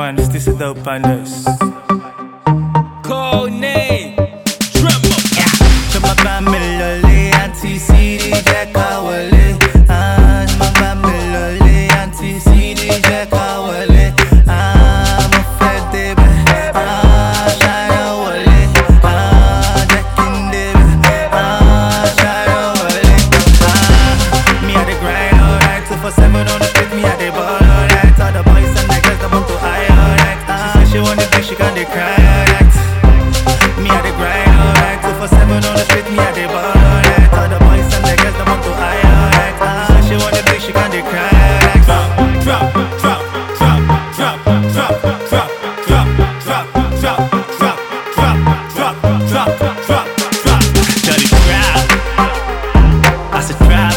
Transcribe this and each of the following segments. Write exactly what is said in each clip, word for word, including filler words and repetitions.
man, this is dope pandas. Code name Tremor. Tremor family, anti-C D Jack Awale. Ah, Tremor family, anti-C D Jack Awale. Ah, I'm a fed baby. Ah, shine awale. Ah, Jack in baby. Ah, shine awale. Ah, me at the grind all night, two for seven on the street. Me at the ball all night. All the boys and the girls, they want to high all night. Ah, she say she want the dick, she can't they cry all night. Me at the grind all night, two for seven on the street. Me at the ball all night. All the boys and the girls, they want to high all night. Ah, she want the dick, she can't they cry all night. Drop, drop, drop, drop, drop, drop, drop, drop, drop, drop, drop, drop, drop, drop, drop, drop. Dirty trap, I said trap.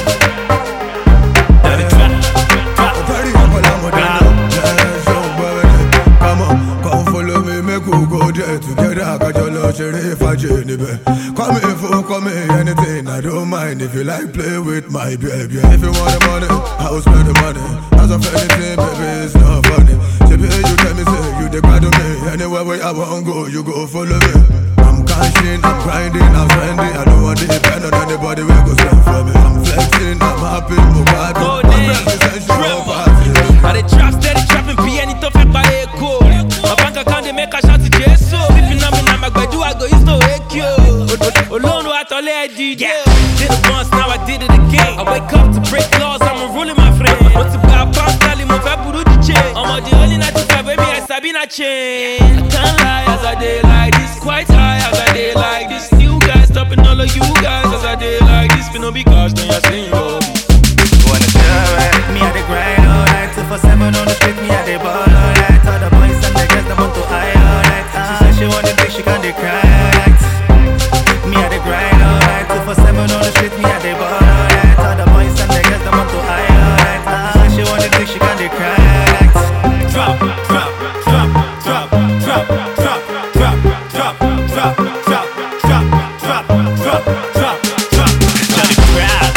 Dirty trap, trap. Dirty couple I'm with them. Yeah, so bad. Come on, come follow me, make we go there together. Got your love, sheriff, I journey back. Come here for, come here, anything. I don't mind if you like play with my baby. If you want the money, I'll spend the money. As of anything, baby, it's not funny. So baby, you tell me, say you the glad of me. Anywhere where I want go, you go follow me. I'm cashing, I'm grinding, I'm spending. I don't want to depend on anybody who go spend for me. I'm flexing, I'm happy, I'm glad. Code name Tremor. But the trap steady trapping, P and it off at my echo. My bank account they make a shot to Jesus. Sleeping on me now, my do I go use no A Q. Alone with all I did. Did it once, now I did it again. I wake up to break laws, I'm ruling my friend. What's about past Dali, my fabu the chain. I'm on the only ninety-five, baby, I sabi na chain. I can't lie as I did like this, quite high as I did like this. New guys stopping all of you guys as I did like this. But no because then you're saying Wanna do it? Me at the grind all night, two for seven on the street. Me at the ball all night. All the boys and the girls, they want to high all night. She said she want the dick, she can't they cry all night. Me at the grind all night, two for seven on the street. Me at the ball all night. All the boys and the girls, they want to high all night. She said she want the dick, she can't they cry all night. drop, drop, drop, drop, drop, drop, drop, drop, drop, drop, drop, drop, drop, drop, drop. Dirty trap,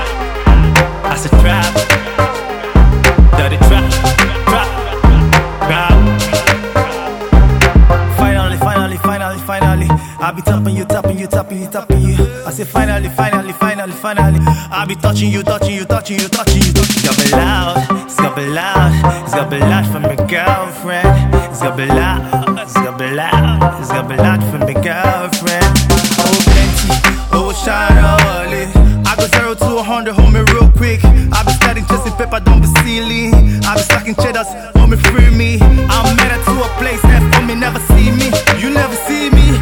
I said trap. Dirty trap, trap, trap. Finally, finally, finally, finally, I'll be tapping you, tapping you, tapping you, tapping you. I say finally, finally, finally, finally, I'll be touching you, touching you, touching you, touching you. It's gonna be loud, it's gonna be loud, it's gonna be loud from my girlfriend. It's gonna be loud, it's gonna be loud, it's gonna be loud from my girlfriend. Oh plenty, oh shine early. I go zero to a hundred, hold me real quick. I be studying chasing paper, don't be silly. I be stacking cheddars, hold me free me. I'm mad to a place that for me never see me. You never see me.